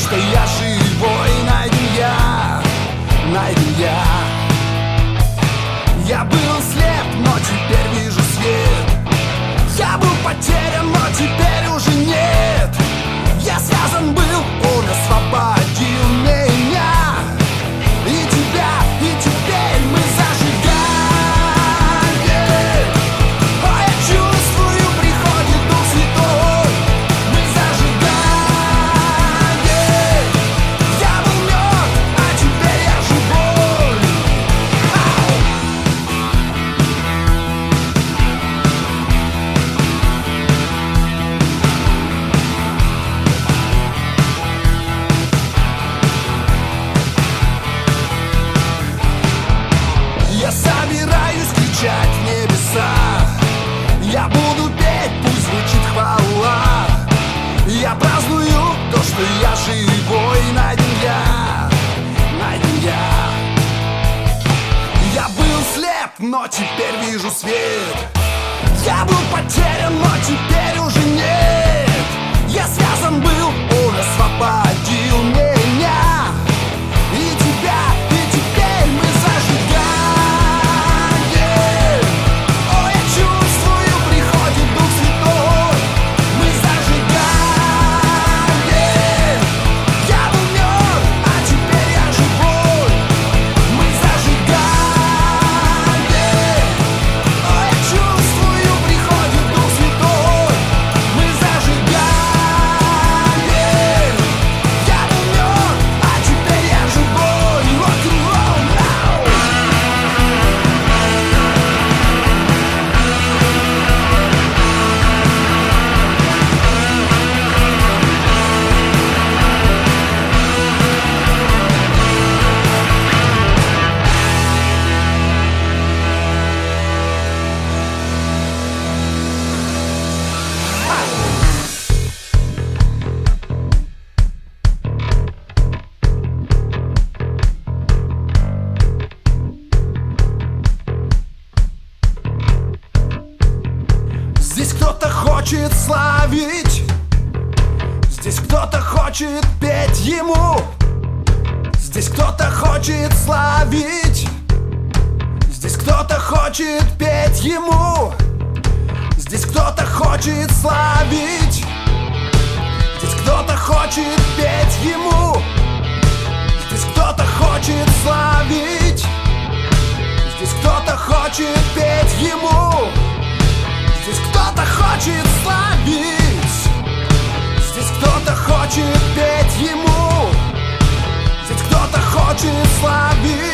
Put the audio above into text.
что я живой, найден я, найден я. Я был слеп, но теперь вижу свет. Я был потерян, но теперь уже нет. Я связан был, он освободил меня и тебя, и теперь мы зажигаем. О, я чувствую, приходит Дух Святой. Мы зажигаем. Я был мертв, а теперь я живой. Я собираюсь кричать в небеса. Я буду петь, пусть звучит хвала. Я праздную то, что я живой, найден я, найден я. Я был слеп, но теперь вижу свет. Я был потерян, но теперь уже нет. Я связан был, он освободил меня и тебя, и теперь мы зажигаем. О, я чувствую, приходит Дух Святой. Мы зажигаем. Я был мертв, а теперь я живой. Мы зажигаем. О, я чувствую, приходит Дух Святой. Мы зажигаем. Я был мертв, а теперь я живой. Рок-н-ролл now. Здесь кто-то хочет славить, здесь кто-то хочет петь ему. Здесь кто-то хочет славить, здесь кто-то хочет петь ему. Здесь кто-то хочет славить, здесь кто-то хочет петь ему. Здесь кто-то хочет славить, здесь кто-то хочет петь ему. Здесь кто-то хочет славить, здесь кто-то хочет петь ему. Здесь кто-то хочет славить.